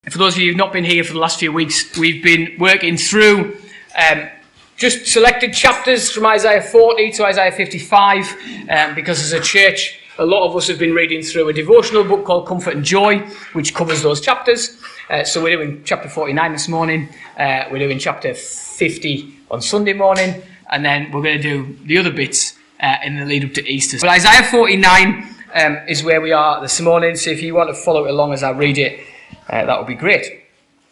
For those of you who've not been here for the last few weeks, we've been working through just selected chapters from Isaiah 40 to Isaiah 55, because as a church, a lot of us have been reading through a devotional book called Comfort and Joy, which covers those chapters. So we're doing chapter 49 this morning, we're doing chapter 50 on Sunday morning, and then we're going to do the other bits in the lead up to Easter. But Isaiah 49 is where we are this morning, so if you want to follow it along as I read it, that would be great.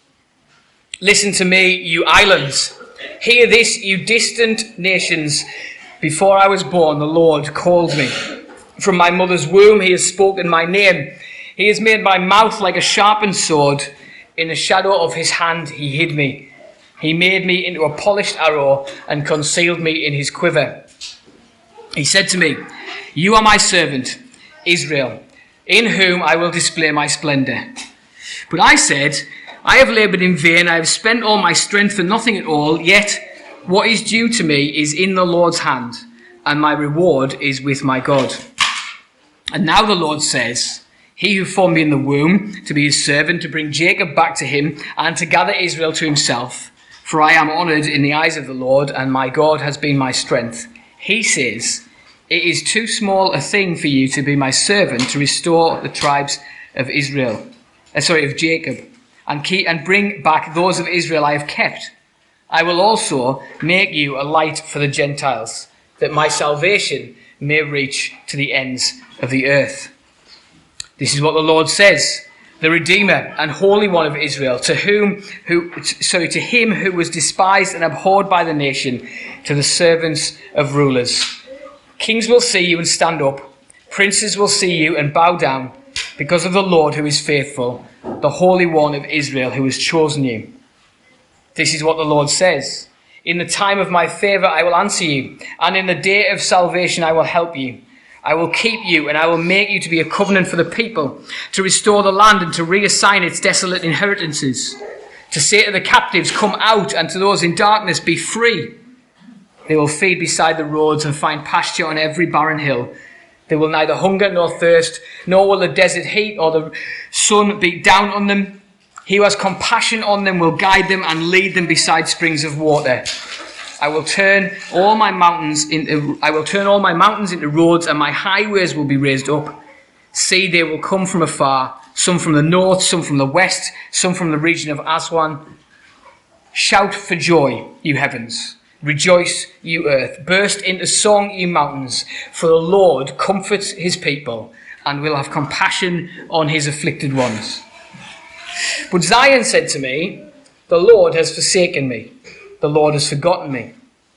Listen to me, you islands. Hear this, you distant nations. Before I was born, the Lord called me. From my mother's womb, he has spoken my name. He has made my mouth like a sharpened sword. In the shadow of his hand, he hid me. He made me into a polished arrow and concealed me in his quiver. He said to me, you are my servant, Israel, in whom I will display my splendor. But I said, I have labored in vain, I have spent all my strength for nothing at all, yet what is due to me is in the Lord's hand, and my reward is with my God. And now the Lord says, he who formed me in the womb to be his servant, to bring Jacob back to him, and to gather Israel to himself, for I am honoured in the eyes of the Lord, and my God has been my strength. He says, it is too small a thing for you to be my servant, to restore the tribes of of Jacob, and bring back those of Israel I have kept. I will also make you a light for the Gentiles, that my salvation may reach to the ends of the earth. This is what the Lord says, the Redeemer and Holy One of Israel, to him who was despised and abhorred by the nation, to the servants of rulers. Kings will see you and stand up, princes will see you and bow down, because of the Lord who is faithful, the Holy One of Israel who has chosen you. This is what the Lord says. In the time of my favour I will answer you, and in the day of salvation I will help you. I will keep you, and I will make you to be a covenant for the people, to restore the land and to reassign its desolate inheritances, to say to the captives, come out, and to those in darkness, be free. They will feed beside the roads and find pasture on every barren hill. They will neither hunger nor thirst, nor will the desert heat or the sun beat down on them. He who has compassion on them will guide them and lead them beside springs of water. I will turn all my mountains into roads, and my highways will be raised up. See, they will come from afar, some from the north, some from the west, some from the region of Aswan. Shout for joy, you heavens. Rejoice, you earth. Burst into song, you mountains. For the Lord comforts his people and will have compassion on his afflicted ones. But Zion said to me, the Lord has forsaken me. The Lord has forgotten me.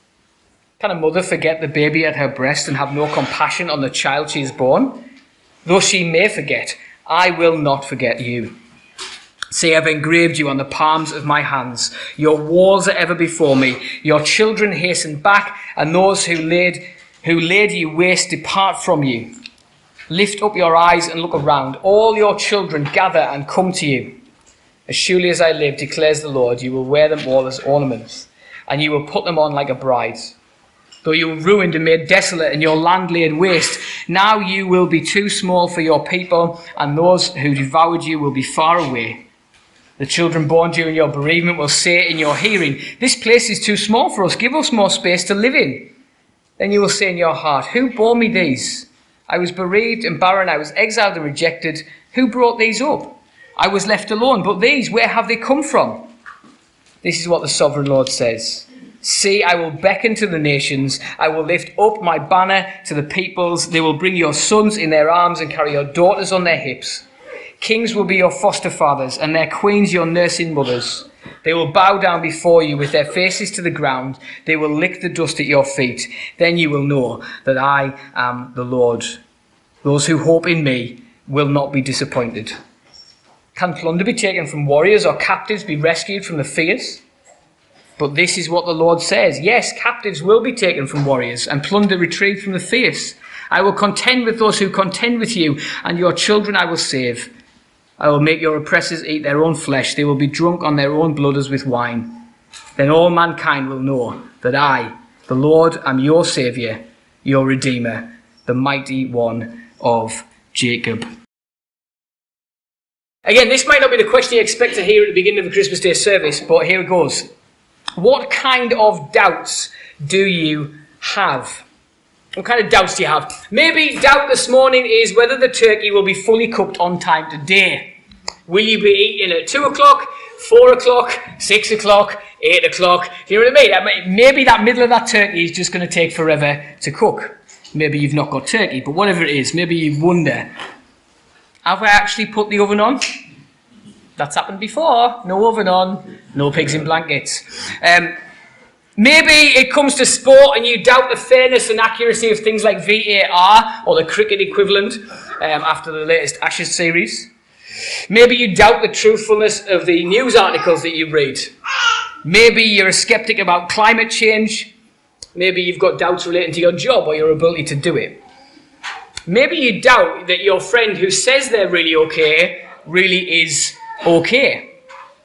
Can a mother forget the baby at her breast and have no compassion on the child she has born? Though she may forget, I will not forget you. See, I have engraved you on the palms of my hands. Your walls are ever before me. Your children hasten back, and those who laid you waste depart from you. Lift up your eyes and look around. All your children gather and come to you. As surely as I live, declares the Lord, you will wear them all as ornaments, and you will put them on like a bride. Though you were ruined and made desolate, and your land laid waste, now you will be too small for your people, and those who devoured you will be far away. The children born during your bereavement will say in your hearing, this place is too small for us, give us more space to live in. Then you will say in your heart, who bore me these? I was bereaved and barren, I was exiled and rejected. Who brought these up? I was left alone, but these, where have they come from? This is what the sovereign Lord says. See, I will beckon to the nations, I will lift up my banner to the peoples. They will bring your sons in their arms and carry your daughters on their hips. Kings will be your foster fathers, and their queens your nursing mothers. They will bow down before you with their faces to the ground. They will lick the dust at your feet. Then you will know that I am the Lord. Those who hope in me will not be disappointed. Can plunder be taken from warriors, or captives be rescued from the fierce? But this is what the Lord says. Yes, captives will be taken from warriors, and plunder retrieved from the fierce. I will contend with those who contend with you, and your children I will save. I will make your oppressors eat their own flesh. They will be drunk on their own blood as with wine. Then all mankind will know that I, the Lord, am your Saviour, your Redeemer, the mighty one of Jacob. Again, this might not be the question you expect to hear at the beginning of a Christmas Day service, but here it goes. What kind of doubts do you have? What kind of doubts do you have? Maybe doubt this morning is whether the turkey will be fully cooked on time today. Will you be eating at 2 o'clock, 4 o'clock, 6 o'clock, 8 o'clock? Do you know what I mean? Maybe that middle of that turkey is just going to take forever to cook. Maybe you've not got turkey, but whatever it is, maybe you wonder, have I actually put the oven on? That's happened before. No oven on, no pigs in blankets. Maybe it comes to sport and you doubt the fairness and accuracy of things like VAR or the cricket equivalent after the latest Ashes series. Maybe you doubt the truthfulness of the news articles that you read. Maybe you're a skeptic about climate change. Maybe you've got doubts relating to your job or your ability to do it. Maybe you doubt that your friend who says they're really okay really is okay.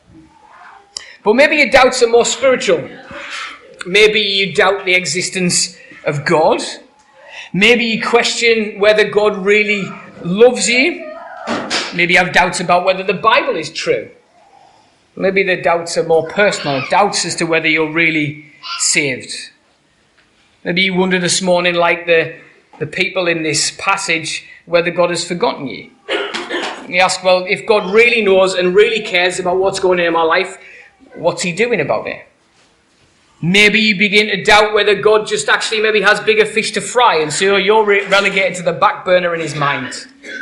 But maybe your doubts are more spiritual. Maybe you doubt the existence of God. Maybe you question whether God really loves you. Maybe you have doubts about whether the Bible is true. Maybe the doubts are more personal, doubts as to whether you're really saved. Maybe you wonder this morning, like the people in this passage, whether God has forgotten you. You ask, well, if God really knows and really cares about what's going on in my life, what's he doing about it? Maybe you begin to doubt whether God just actually maybe has bigger fish to fry, and so you're relegated to the back burner in his mind.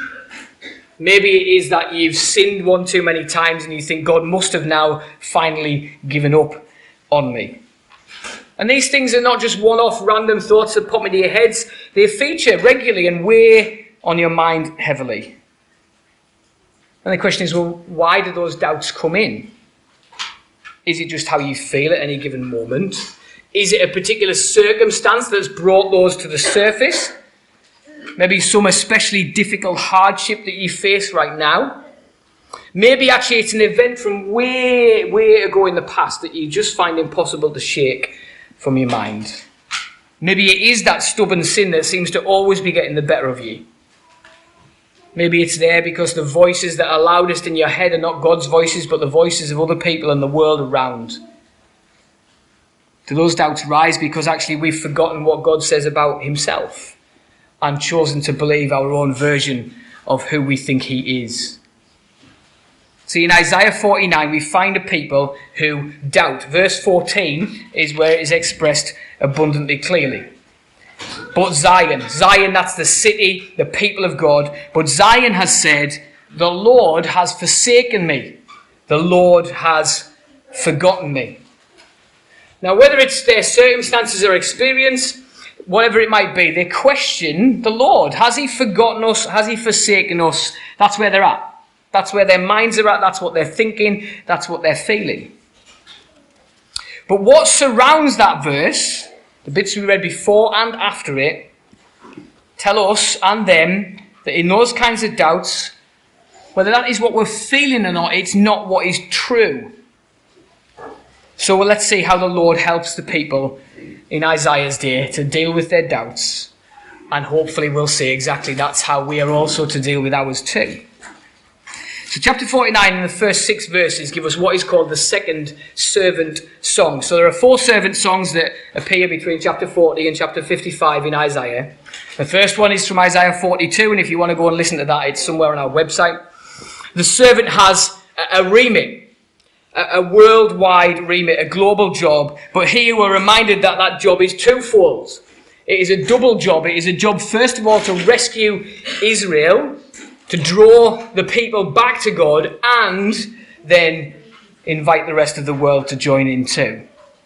Maybe it is that you've sinned one too many times and you think God must have now finally given up on me. And these things are not just one-off random thoughts that pop into your heads. They feature regularly and weigh on your mind heavily. And the question is, well, why do those doubts come in? Is it just how you feel at any given moment? Is it a particular circumstance that's brought those to the surface? Maybe some especially difficult hardship that you face right now. Maybe actually it's an event from way ago in the past that you just find impossible to shake from your mind. Maybe it is that stubborn sin that seems to always be getting the better of you. Maybe it's there because the voices that are loudest in your head are not God's voices, but the voices of other people and the world around. Do those doubts rise because actually we've forgotten what God says about himself and chosen to believe our own version of who we think he is? See, in Isaiah 49, we find a people who doubt. Verse 14 is where it is expressed abundantly clearly. But Zion, that's the city, the people of God. But Zion has said, the Lord has forsaken me. The Lord has forgotten me. Now, whether it's their circumstances or experience, whatever it might be, they question the Lord. Has he forgotten us? Has he forsaken us? That's where they're at. That's where their minds are at. That's what they're thinking. That's what they're feeling. But what surrounds that verse, the bits we read before and after it, tell us and them that in those kinds of doubts, whether that is what we're feeling or not, it's not what is true. So let's see how the Lord helps the people in Isaiah's day to deal with their doubts. And hopefully we'll see exactly that's how we are also to deal with ours too. So chapter 49 in the first 6 verses give us what is called the second servant song. So there are 4 servant songs that appear between chapter 40 and chapter 55 in Isaiah. The first one is from Isaiah 42, and if you want to go and listen to that, it's somewhere on our website. The servant has a remit, a worldwide remit, a global job, but here we're reminded that that job is twofold. It is a double job. It is a job, first of all, to rescue Israel, to draw the people back to God, and then invite the rest of the world to join in too.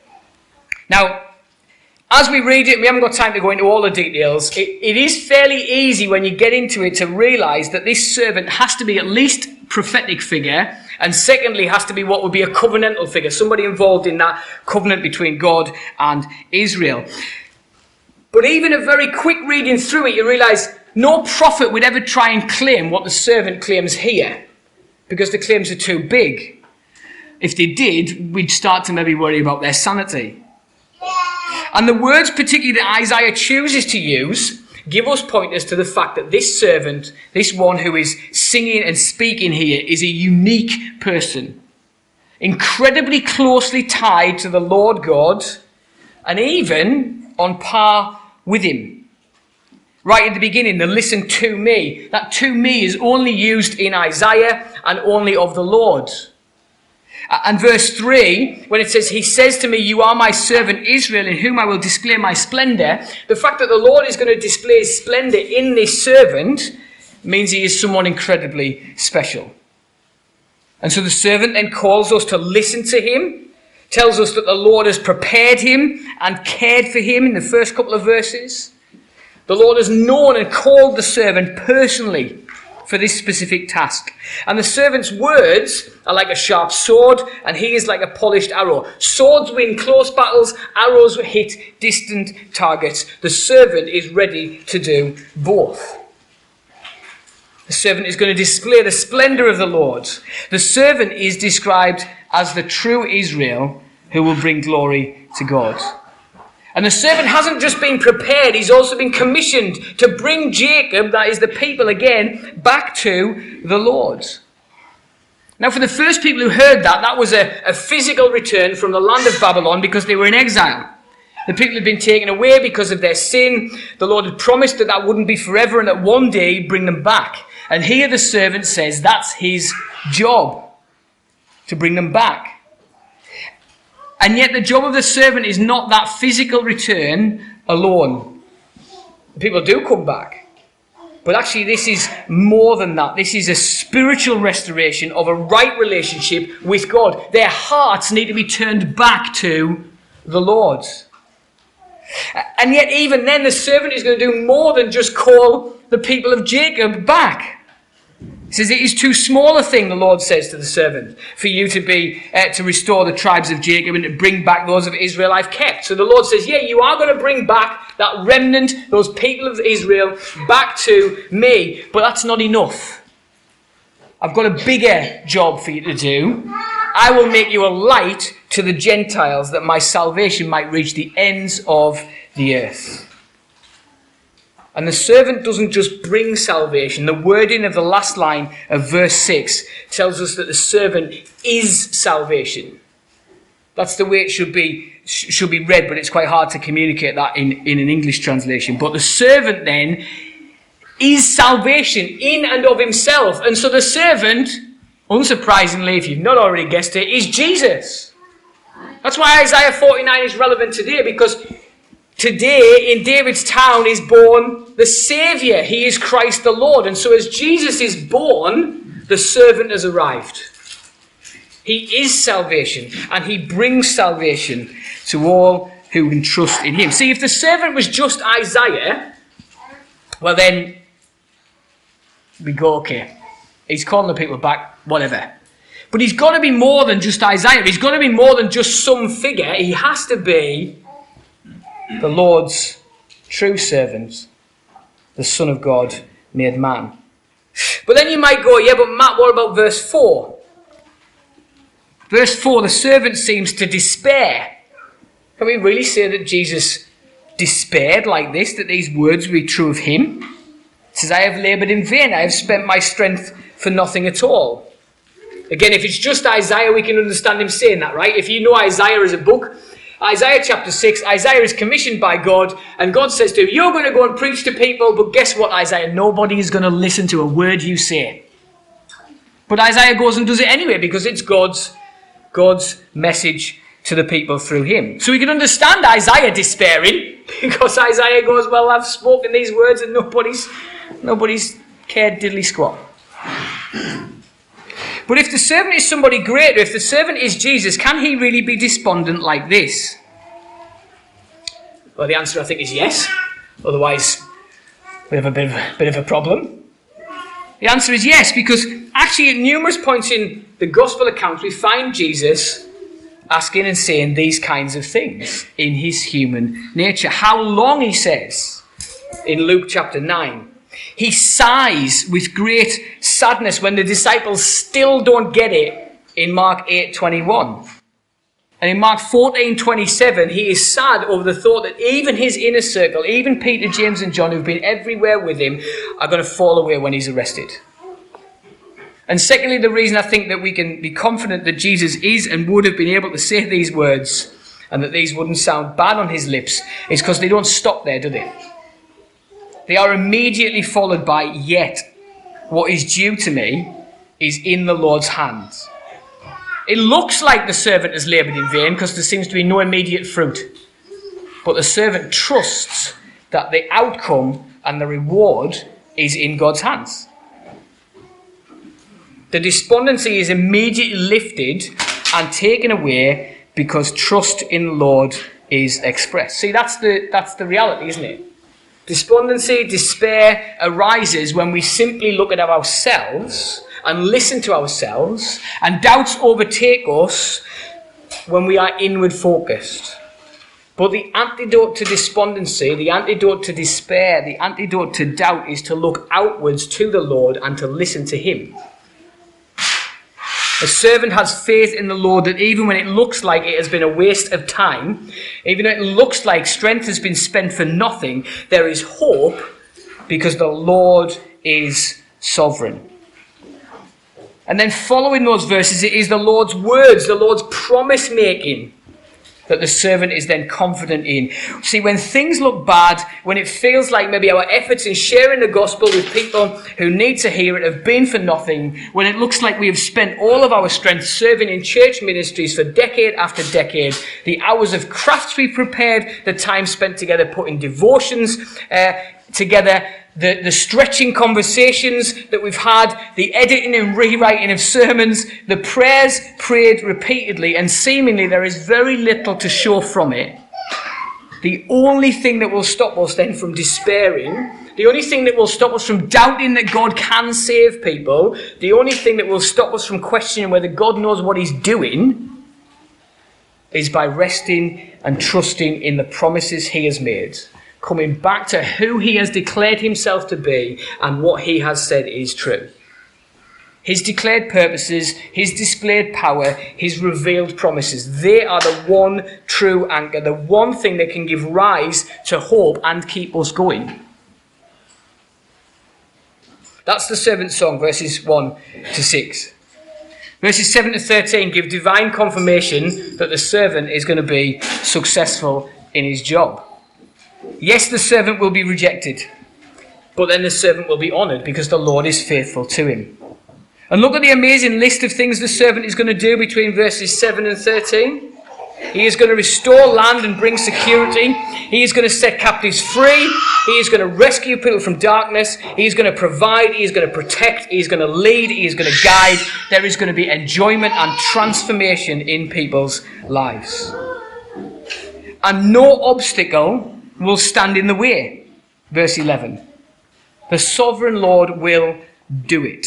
Now, as we read it, we haven't got time to go into all the details. It is fairly easy when you get into it to realise that this servant has to be at least a prophetic figure, and secondly has to be what would be a covenantal figure, somebody involved in that covenant between God and Israel. But even a very quick reading through it, you realise no prophet would ever try and claim what the servant claims here, because the claims are too big. If they did, we'd start to maybe worry about their sanity. And the words particularly that Isaiah chooses to use give us pointers to the fact that this servant, this one who is singing and speaking here is a unique person, incredibly closely tied to the Lord God, and even on par with him. Right at the beginning, the listen to me. That to me is only used in Isaiah and only of the Lord. And verse 3, when it says, he says to me, you are my servant Israel, in whom I will display my splendor. The fact that the Lord is going to display his splendor in this servant means he is someone incredibly special. And so the servant then calls us to listen to him, tells us that the Lord has prepared him and cared for him in the first couple of verses. The Lord has known and called the servant personally for this specific task. And the servant's words are like a sharp sword, and he is like a polished arrow. Swords win close battles, arrows hit distant targets. The servant is ready to do both. The servant is going to display the splendor of the Lord. The servant is described as the true Israel who will bring glory to God. And the servant hasn't just been prepared, he's also been commissioned to bring Jacob, that is the people again, back to the Lord. Now for the first people who heard that, that was a physical return from the land of Babylon because they were in exile. The people had been taken away because of their sin. The Lord had promised that that wouldn't be forever and that one day he'd bring them back. And here the servant says that's his job, to bring them back. And yet the job of the servant is not that physical return alone. People do come back. But actually this is more than that. This is a spiritual restoration of a right relationship with God. Their hearts need to be turned back to the Lord. And yet even then the servant is going to do more than just call the people of Jacob back. He says, it is too small a thing, the Lord says to the servant, for you to restore the tribes of Jacob and to bring back those of Israel I've kept. So the Lord says, yeah, you are going to bring back that remnant, those people of Israel, back to me. But that's not enough. I've got a bigger job for you to do. I will make you a light to the Gentiles, that my salvation might reach the ends of the earth. And the servant doesn't just bring salvation. The wording of the last line of verse 6 tells us that the servant is salvation. That's the way it should be read, but it's quite hard to communicate that in an English translation. But the servant then is salvation in and of himself. And so the servant, unsurprisingly, if you've not already guessed it, is Jesus. That's why Isaiah 49 is relevant today, because today, in David's town, is born the Saviour. He is Christ the Lord. And so as Jesus is born, the servant has arrived. He is salvation, and he brings salvation to all who can trust in him. See, if the servant was just Isaiah, well then, we go, okay, he's calling the people back, whatever. But he's got to be more than just Isaiah. He's got to be more than just some figure. He has to be the Lord's true servant, the Son of God made man. But then you might go, yeah, but Matt, what about verse 4? Verse 4, the servant seems to despair. Can we really say that Jesus despaired like this, that these words would be true of him? It says, I have laboured in vain, I have spent my strength for nothing at all. Again, if it's just Isaiah, we can understand him saying that, right? If you know Isaiah as a book, Isaiah chapter 6, Isaiah is commissioned by God, and God says to him, you're going to go and preach to people, but guess what, Isaiah? Nobody is going to listen to a word you say. But Isaiah goes and does it anyway, because it's God's message to the people through him. So we can understand Isaiah despairing, because Isaiah goes, well, I've spoken these words and nobody's cared diddly squat. But if the servant is somebody greater, if the servant is Jesus, can he really be despondent like this? Well, the answer, I think, is yes. Otherwise, we have a bit of a problem. The answer is yes, because actually at numerous points in the gospel accounts, we find Jesus asking and saying these kinds of things in his human nature. How long, he says, in Luke chapter 9. He sighs with great sadness when the disciples still don't get it in Mark 8:21. And in Mark 14:27, he is sad over the thought that even his inner circle, even Peter, James and John, who've been everywhere with him, are going to fall away when he's arrested. And secondly, the reason I think that we can be confident that Jesus is and would have been able to say these words and that these wouldn't sound bad on his lips is because they don't stop there, do they? They are immediately followed by, yet what is due to me is in the Lord's hands. It looks like the servant has laboured in vain because there seems to be no immediate fruit. But the servant trusts that the outcome and the reward is in God's hands. The despondency is immediately lifted and taken away because trust in the Lord is expressed. See, that's the reality, isn't it? Despondency, despair arises when we simply look at ourselves and listen to ourselves, and doubts overtake us when we are inward focused. But the antidote to despondency, the antidote to despair, the antidote to doubt is to look outwards to the Lord and to listen to him. A servant has faith in the Lord that even when it looks like it has been a waste of time, even when it looks like strength has been spent for nothing, there is hope because the Lord is sovereign. And then following those verses, it is the Lord's words, the Lord's promise making that the servant is then confident in. See, when things look bad, when it feels like maybe our efforts in sharing the gospel with people who need to hear it have been for nothing, when it looks like we have spent all of our strength serving in church ministries for decade after decade, the hours of crafts we prepared, the time spent together putting devotions together, the stretching conversations that we've had, the editing and rewriting of sermons, the prayers prayed repeatedly, and seemingly there is very little to show from it. The only thing that will stop us then from despairing, the only thing that will stop us from doubting that God can save people, the only thing that will stop us from questioning whether God knows what he's doing, is by resting and trusting in the promises he has made. Coming back to who he has declared himself to be and what he has said is true. His declared purposes, his displayed power, his revealed promises. They are the one true anchor, the one thing that can give rise to hope and keep us going. That's the servant's song, verses 1 to 6. Verses 7 to 13 give divine confirmation that the servant is going to be successful in his job. Yes, the servant will be rejected, but then the servant will be honoured because the Lord is faithful to him. And look at the amazing list of things the servant is going to do between verses 7 and 13. He is going to restore land and bring security. He is going to set captives free. He is going to rescue people from darkness. He is going to provide. He is going to protect. He is going to lead. He is going to guide. There is going to be enjoyment and transformation in people's lives. And no obstacle will stand in the way. Verse 11. The sovereign Lord will do it.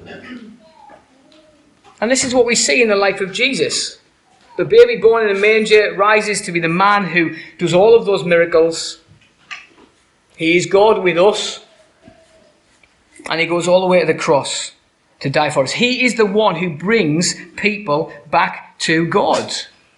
And this is what we see in the life of Jesus. The baby born in a manger rises to be the man who does all of those miracles. He is God with us. And he goes all the way to the cross to die for us. He is the one who brings people back to God.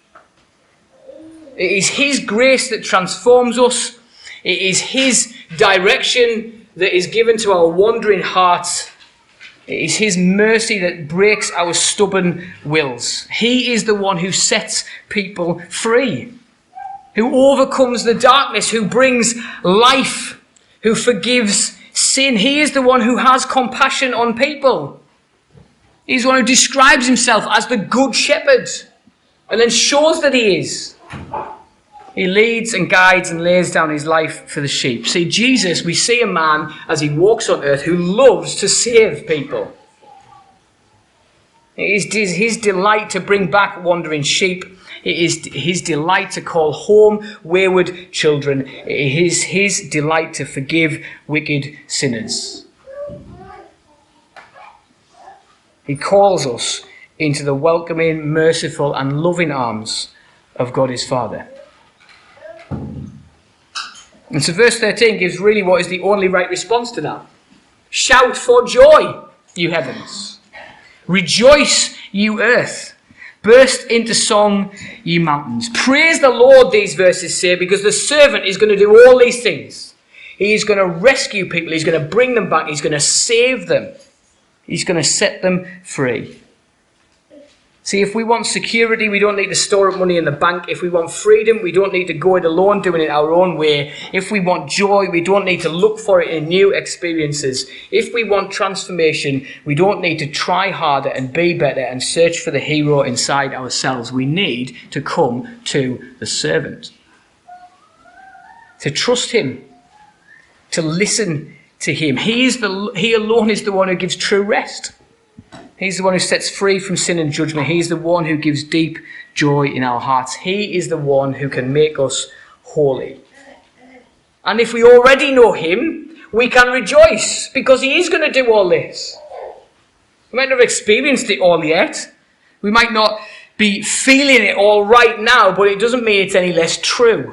It is his grace that transforms us. It is his direction that is given to our wandering hearts. It is his mercy that breaks our stubborn wills. He is the one who sets people free, who overcomes the darkness, who brings life, who forgives sin. He is the one who has compassion on people. He's the one who describes himself as the good shepherd and then shows that he is. He leads and guides and lays down his life for the sheep. See, Jesus, we see a man as he walks on earth who loves to save people. It is his delight to bring back wandering sheep. It is his delight to call home wayward children. It is his delight to forgive wicked sinners. He calls us into the welcoming, merciful and loving arms of God his Father. And so verse 13 gives really what is the only right response to that. Shout for joy, you heavens. Rejoice, you earth. Burst into song, you mountains. Praise the Lord, these verses say, because the servant is going to do all these things. He is going to rescue people. He's going to bring them back. He's going to save them. He's going to set them free. See, if we want security, we don't need to store up money in the bank. If we want freedom, we don't need to go it alone, doing it our own way. If we want joy, we don't need to look for it in new experiences. If we want transformation, we don't need to try harder and be better and search for the hero inside ourselves. We need to come to the servant. To trust him. To listen to him. He alone is the one who gives true rest. He's the one who sets free from sin and judgment. He's the one who gives deep joy in our hearts. He is the one who can make us holy. And if we already know him, we can rejoice because he is going to do all this. We might not have experienced it all yet. We might not be feeling it all right now, but it doesn't mean it's any less true.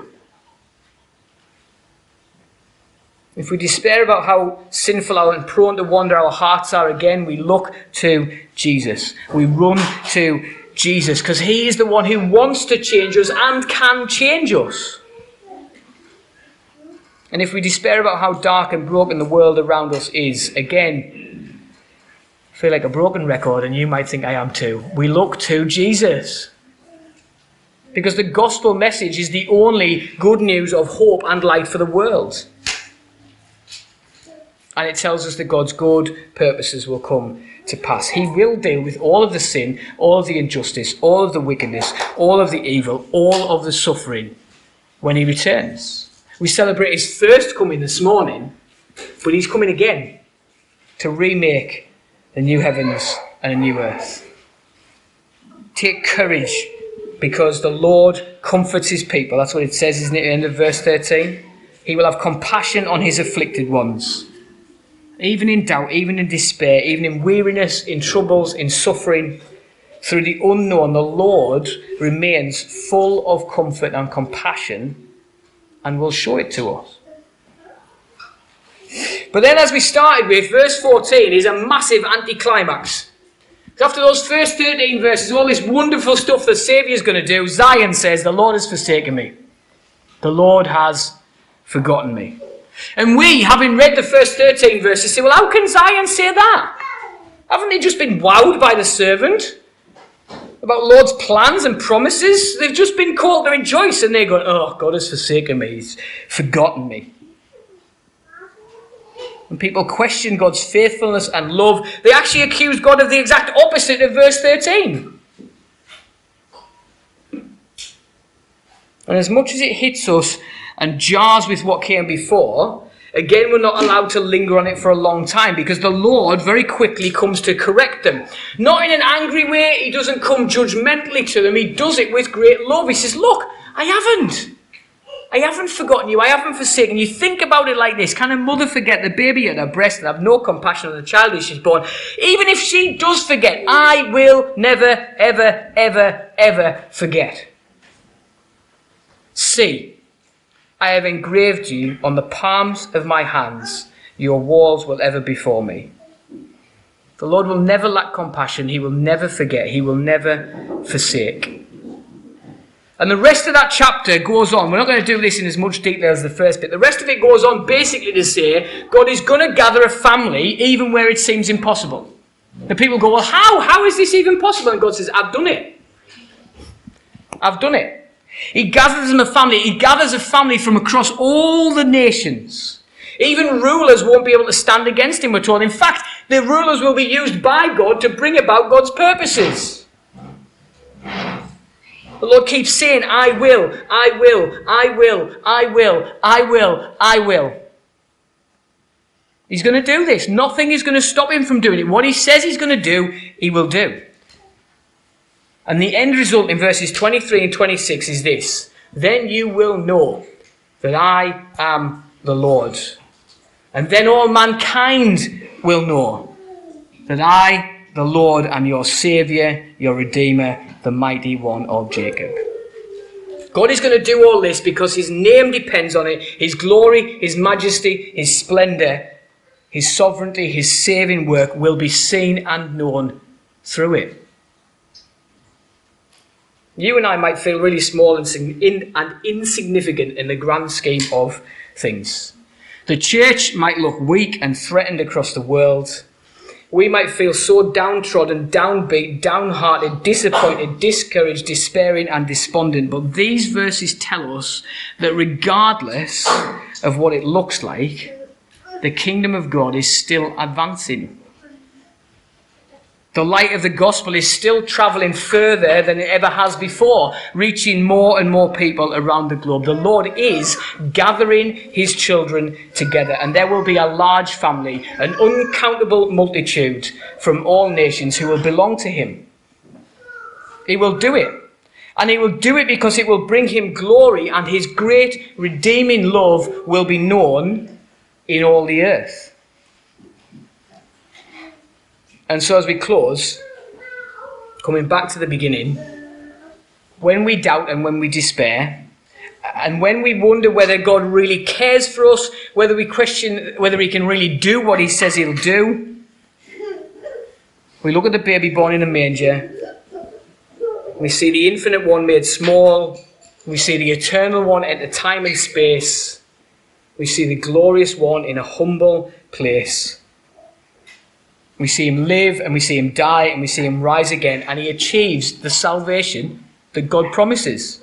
If we despair about how sinful and prone to wander our hearts are again, we look to Jesus. We run to Jesus because he is the one who wants to change us and can change us. And if we despair about how dark and broken the world around us is, again, I feel like a broken record, and you might think I am too. We look to Jesus. Because the gospel message is the only good news of hope and light for the world. And it tells us that God's good purposes will come to pass. He will deal with all of the sin, all of the injustice, all of the wickedness, all of the evil, all of the suffering when he returns. We celebrate his first coming this morning, but he's coming again to remake the new heavens and a new earth. Take courage because the Lord comforts his people. That's what it says, isn't it, at the end of verse 13? He will have compassion on his afflicted ones. Even in doubt, even in despair, even in weariness, in troubles, in suffering, through the unknown, the Lord remains full of comfort and compassion and will show it to us. But then, as we started with, verse 14 is a massive anticlimax. After those first 13 verses, all this wonderful stuff the Saviour's going to do, Zion says, the Lord has forsaken me. The Lord has forgotten me. And we, having read the first 13 verses, say, well, how can Zion say that? Haven't they just been wowed by the servant? About Lord's plans and promises? They've just been called to rejoice, and they're going, oh, God has forsaken me. He's forgotten me. When people question God's faithfulness and love, they actually accuse God of the exact opposite of verse 13. And as much as it hits us and jars with what came before, again, we're not allowed to linger on it for a long time because the Lord very quickly comes to correct them. Not in an angry way. He doesn't come judgmentally to them. He does it with great love. He says, look, I haven't forgotten you. I haven't forsaken you. Think about it like this. Can a mother forget the baby at her breast and have no compassion on the child as she's born? Even if she does forget, I will never, ever, ever, ever forget. See, I have engraved you on the palms of my hands. Your walls will ever be before me. The Lord will never lack compassion. He will never forget. He will never forsake. And the rest of that chapter goes on. We're not going to do this in as much detail as the first bit. The rest of it goes on basically to say God is going to gather a family even where it seems impossible. The people go, well, how? How is this even possible? And God says, I've done it. I've done it. He gathers them a family. He gathers a family from across all the nations. Even rulers won't be able to stand against him, we're told. In fact, the rulers will be used by God to bring about God's purposes. The Lord keeps saying, I will, I will, I will, I will, I will, I will. He's going to do this. Nothing is going to stop him from doing it. What he says he's going to do, he will do. And the end result in verses 23 and 26 is this. Then you will know that I am the Lord. And then all mankind will know that I, the Lord, am your Saviour, your Redeemer, the mighty one of Jacob. God is going to do all this because his name depends on it. His glory, his majesty, his splendour, his sovereignty, his saving work will be seen and known through it. You and I might feel really small and insignificant in the grand scheme of things. The church might look weak and threatened across the world. We might feel so downtrodden, downbeat, downhearted, disappointed, discouraged, despairing and despondent. But these verses tell us that regardless of what it looks like, the kingdom of God is still advancing. The light of the gospel is still travelling further than it ever has before, reaching more and more people around the globe. The Lord is gathering his children together, and there will be a large family, an uncountable multitude from all nations who will belong to him. He will do it. And he will do it because it will bring him glory, and his great redeeming love will be known in all the earth. And so as we close, coming back to the beginning, when we doubt and when we despair, and when we wonder whether God really cares for us, whether we question whether he can really do what he says he'll do, we look at the baby born in a manger, we see the infinite one made small, we see the eternal one enter time and space, we see the glorious one in a humble place. We see him live, and we see him die, and we see him rise again, and he achieves the salvation that God promises.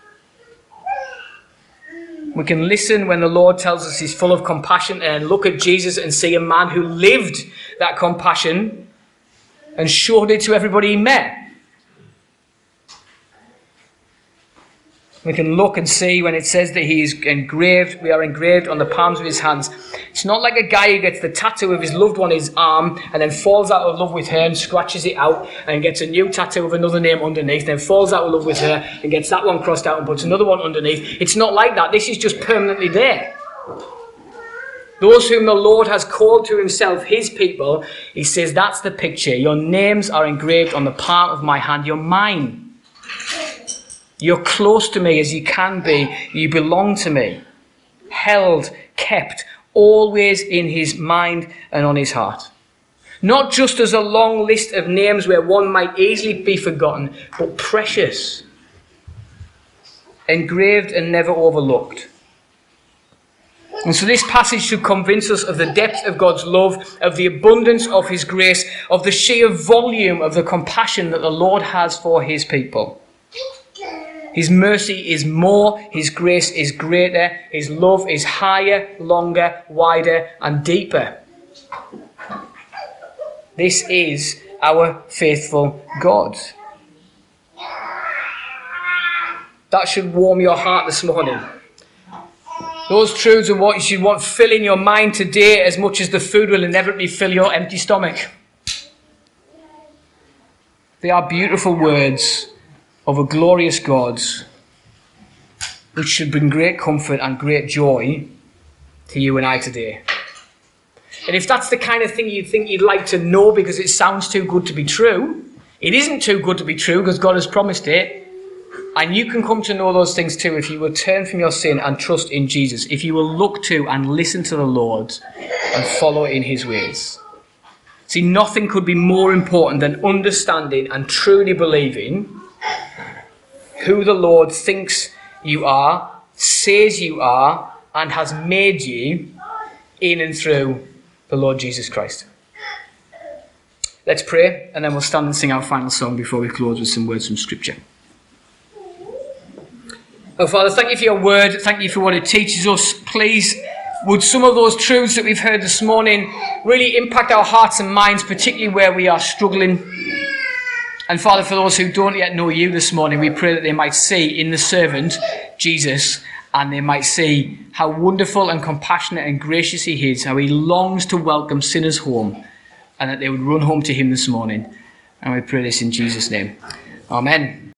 We can listen when the Lord tells us he's full of compassion, and look at Jesus and see a man who lived that compassion and showed it to everybody he met. We can look and see when it says that he is engraved, we are engraved on the palms of his hands. It's not like a guy who gets the tattoo of his loved one on his arm and then falls out of love with her and scratches it out and gets a new tattoo of another name underneath, then falls out of love with her and gets that one crossed out and puts another one underneath. It's not like that. This is just permanently there. Those whom the Lord has called to himself, his people, he says, that's the picture. Your names are engraved on the palm of my hand. You're mine. You're close to me as you can be. You belong to me. Held, kept, always in his mind and on his heart. Not just as a long list of names where one might easily be forgotten, but precious. Engraved and never overlooked. And so this passage should convince us of the depth of God's love, of the abundance of his grace, of the sheer volume of the compassion that the Lord has for his people. His mercy is more, his grace is greater, his love is higher, longer, wider, and deeper. This is our faithful God. That should warm your heart this morning. Those truths are what you should want filling your mind today as much as the food will inevitably fill your empty stomach. They are beautiful words of a glorious God, which should bring great comfort and great joy to you and I today. And if that's the kind of thing you think you'd like to know because it sounds too good to be true, it isn't too good to be true because God has promised it. And you can come to know those things too if you will turn from your sin and trust in Jesus. If you will look to and listen to the Lord and follow in his ways. See, nothing could be more important than understanding and truly believing who the Lord thinks you are, says you are, and has made you in and through the Lord Jesus Christ. Let's pray, and then we'll stand and sing our final song before we close with some words from Scripture. Oh, Father, thank you for your word. Thank you for what it teaches us. Please, would some of those truths that we've heard this morning really impact our hearts and minds, particularly where we are struggling. And Father, for those who don't yet know you this morning, we pray that they might see in the servant, Jesus, and they might see how wonderful and compassionate and gracious he is, how he longs to welcome sinners home, and that they would run home to him this morning. And we pray this in Jesus' name. Amen.